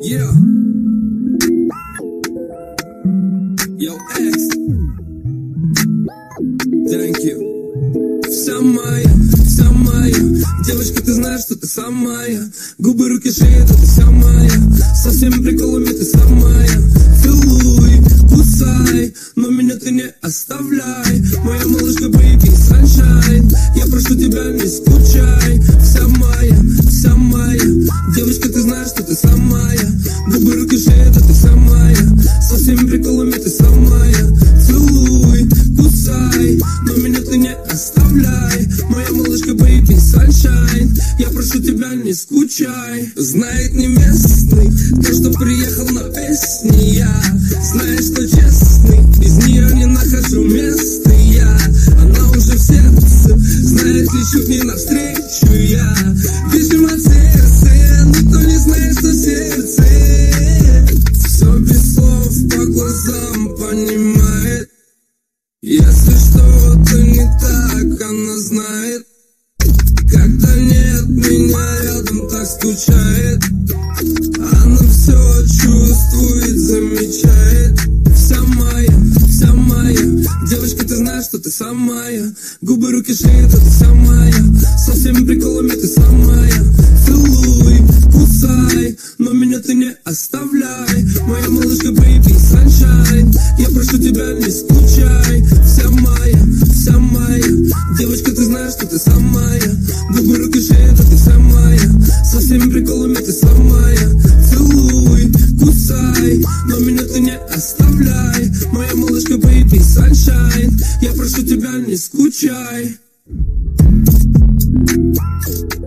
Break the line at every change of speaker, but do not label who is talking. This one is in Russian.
Yeah. Yo, X. Thank you. Вся моя, девочка, ты знаешь, что ты самая. Губы, руки, шея, да ты вся моя. Со всеми приколами ты самая. Целуй, кусай, но меня ты не оставляй. Моя малышка, baby, sunshine. Я прошу тебя, не скучай. Вся моя, девочка, ты знаешь, что ты самая. Губы, руки, шея, да ты вся моя. Со всеми приколами ты самая. Целуй, кусай, но меня ты не оставляй. Моя малышка, baby, sunshine. Я прошу тебя, не скучай. Знает не местный, то, что приехал на песни. Я знаю, что честный, без нее не нахожу места я. Она уже в сердце, знает, лечу к ней навстречу я. Бежим от сердца, никто не знает, что сердце. Все без слов, по глазам понимает. Если что-то не так, она знает. Когда нет меня рядом, так скучает. Она все чувствует, замечает. Вся моя, девочка, ты знаешь, что ты самая. Губы, руки, шея, да ты вся моя. Со всеми приколами ты самая. Целуй, кусай, но меня ты не оставляй. Моя малышка, baby, sunshine. Я прошу тебя, не скучай. Вся моя, девочка, ты знаешь, что ты самая. Губы, руки, шея, да ты вся моя. Со всеми приколами ты самая. Целуй, кусай, но меня ты не оставляй. Моя малышка, baby, sunshine. Я прошу тебя, не скучай.